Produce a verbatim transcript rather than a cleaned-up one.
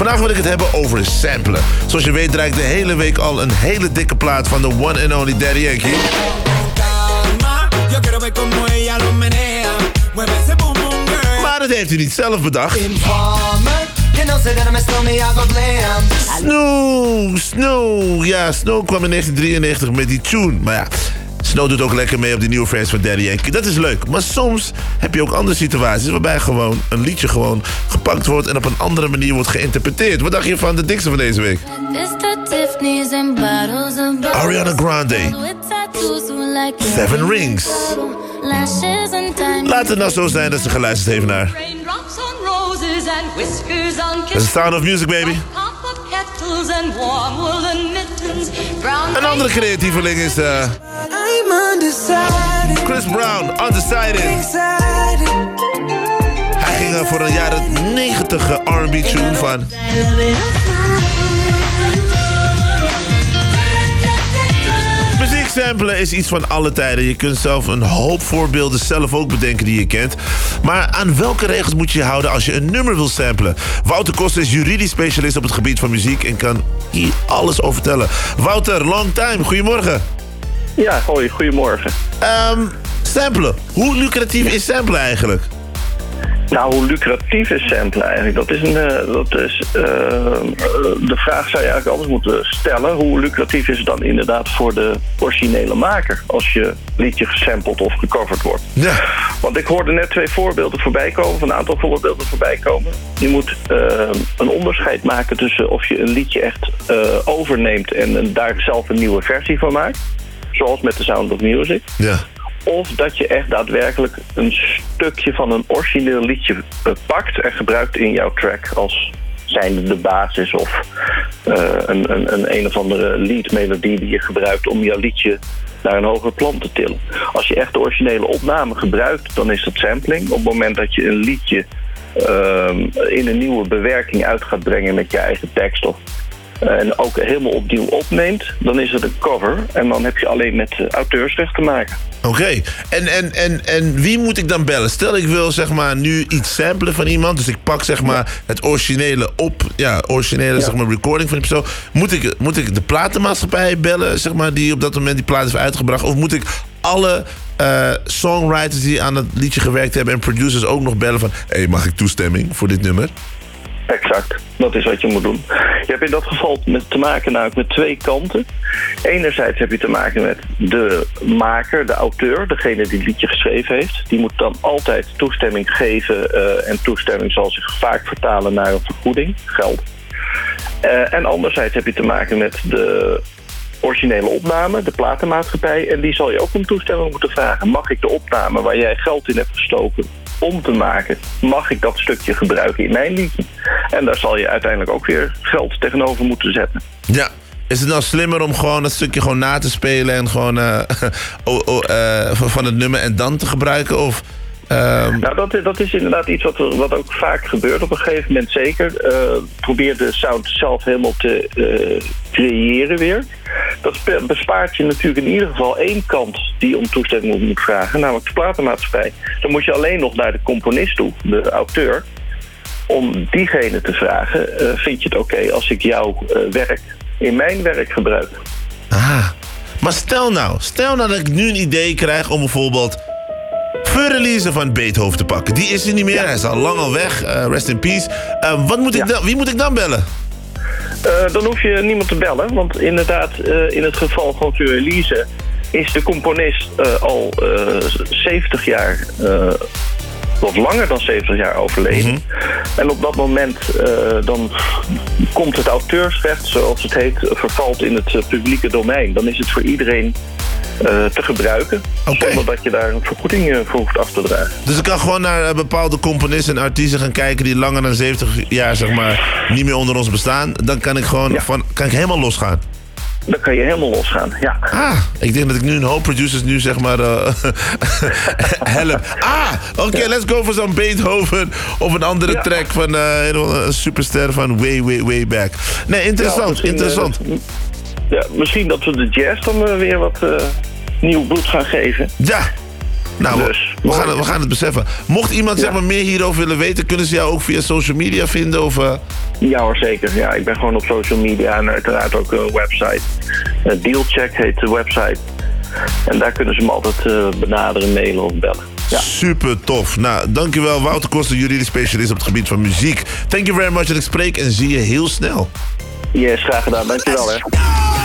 Vandaag wil ik het hebben over samplen. Zoals je weet draai ik de hele week al een hele dikke plaat van de one and only Daddy Yankee. Maar dat heeft hij niet zelf bedacht. Snow, Snow. Ja, Snow kwam in negentien drieënnegentig met die tune. Maar ja, Snow doet ook lekker mee op die nieuwe fans van Daddy Yankee. Dat is leuk. Maar soms heb je ook andere situaties waarbij gewoon een liedje gewoon gepakt wordt en op een andere manier wordt geïnterpreteerd. Wat dacht je van de dikste van deze week? Ariana Grande. Seven Rings. Laat het nou zo zijn dat ze geluisterd heeft naar The Sound of Music, baby. Een andere creatieveling is uh, Chris Brown, Undecided. Hij ging uh, voor een jaren negentig R and B tune van muziek samplen is iets van alle tijden. Je kunt zelf een hoop voorbeelden zelf ook bedenken die je kent. Maar aan welke regels moet je je houden als je een nummer wil samplen? Wouter Koster is juridisch specialist op het gebied van muziek en kan hier alles over vertellen. Wouter, long time. Goedemorgen. Ja, hoi, goedemorgen. Um, samplen. Hoe lucratief is samplen eigenlijk? Nou, hoe lucratief is samplen eigenlijk? Dat is, een, uh, dat is uh, de vraag zou je eigenlijk anders moeten stellen. Hoe lucratief is het dan inderdaad voor de originele maker als je liedje gesampled of gecoverd wordt? Ja. Want ik hoorde net twee voorbeelden voorbij komen, van een aantal voorbeelden voorbij komen. Je moet uh, een onderscheid maken tussen of je een liedje echt uh, overneemt en een, daar zelf een nieuwe versie van maakt. Zoals met The Sound of Music. Ja. Of dat je echt daadwerkelijk een stukje van een origineel liedje pakt en gebruikt in jouw track als zijnde de basis of uh, een, een, een een of andere leadmelodie die je gebruikt om jouw liedje naar een hoger plan te tillen. Als je echt de originele opname gebruikt, dan is dat sampling. Op het moment dat je een liedje uh, in een nieuwe bewerking uit gaat brengen met je eigen tekst of Uh, en ook helemaal opnieuw opneemt, dan is het een cover. En dan heb je alleen met uh, auteursrecht te maken. Oké, okay. en, en, en, en wie moet ik dan bellen? Stel ik wil zeg maar nu iets samplen van iemand. Dus ik pak zeg maar ja. het originele op, ja, originele ja. zeg maar recording van die persoon. Moet ik, moet ik de platenmaatschappij bellen, zeg maar, die op dat moment die plaat heeft uitgebracht? Of moet ik alle uh, songwriters die aan het liedje gewerkt hebben en producers ook nog bellen van, hé, hey, mag ik toestemming voor dit nummer? Exact, dat is wat je moet doen. Je hebt in dat geval met, te maken namelijk met twee kanten. Enerzijds heb je te maken met de maker, de auteur, degene die het liedje geschreven heeft. Die moet dan altijd toestemming geven uh, en toestemming zal zich vaak vertalen naar een vergoeding, geld. Uh, en anderzijds heb je te maken met de originele opname, de platenmaatschappij. En die zal je ook om toestemming moeten vragen. Mag ik de opname waar jij geld in hebt gestoken om te maken, mag ik dat stukje gebruiken in mijn liedje? En daar zal je uiteindelijk ook weer geld tegenover moeten zetten. Ja. Is het nou slimmer om gewoon dat stukje gewoon na te spelen en gewoon uh, oh, oh, uh, van het nummer en dan te gebruiken? Of, uh... Nou, dat, dat is inderdaad iets wat, wat ook vaak gebeurt op een gegeven moment zeker. Uh, probeer de sound zelf helemaal te uh, creëren weer. Dat bespaart je natuurlijk in ieder geval één kant die om toestemming moet vragen, namelijk de platenmaatschappij. Dan moet je alleen nog naar de componist toe, de auteur, om diegene te vragen, uh, vind je het oké okay als ik jouw uh, werk in mijn werk gebruik? Ah, maar stel nou, stel nou dat ik nu een idee krijg om bijvoorbeeld Fur-Elise van Beethoven te pakken. Die is er niet meer, ja. Hij is al lang al weg, uh, rest in peace. Uh, wat moet ik ja. dan, wie moet ik dan bellen? Uh, dan hoef je niemand te bellen, want inderdaad, uh, in het geval van Fur-Elise is de componist uh, al uh, zeventig jaar, uh, wat langer dan zeventig jaar overleden. Mm-hmm. En op dat moment uh, dan komt het auteursrecht, zoals het heet, vervalt in het uh, publieke domein. Dan is het voor iedereen Uh, te gebruiken, okay. Zonder dat je daar een vergoeding uh, voor hoeft af te dragen. Dus ik kan gewoon naar uh, bepaalde componisten en artiesten gaan kijken die langer dan zeventig jaar zeg maar niet meer onder ons bestaan. Dan kan ik gewoon ja. van, kan ik helemaal losgaan. Dan kan je helemaal losgaan, ja. Ah, ik denk dat ik nu een hoop producers nu zeg maar uh, help. Ah, oké, okay, ja. let's go voor zo'n Beethoven of een andere ja. track van uh, een superster van way, way, way back. Nee, interessant, ja, interessant. Uh, Ja, misschien dat we de jazz dan uh, weer wat uh, nieuw bloed gaan geven. Ja, Nou, Dus, we, gaan, het- we gaan het beseffen. Mocht iemand Ja. zeg maar, meer hierover willen weten, kunnen ze jou ook via social media vinden? Of, uh... Ja hoor, zeker. Ja, ik ben gewoon op social media en uiteraard ook een website. Uh, Dealcheck heet de website. En daar kunnen ze me altijd uh, benaderen, mailen of bellen. Ja. Super tof. Nou, dankjewel Wouter Koster, juridisch specialist op het gebied van muziek. Thank you very much en ik spreek en zie je heel snel. Yes, graag gedaan. Dankjewel hè.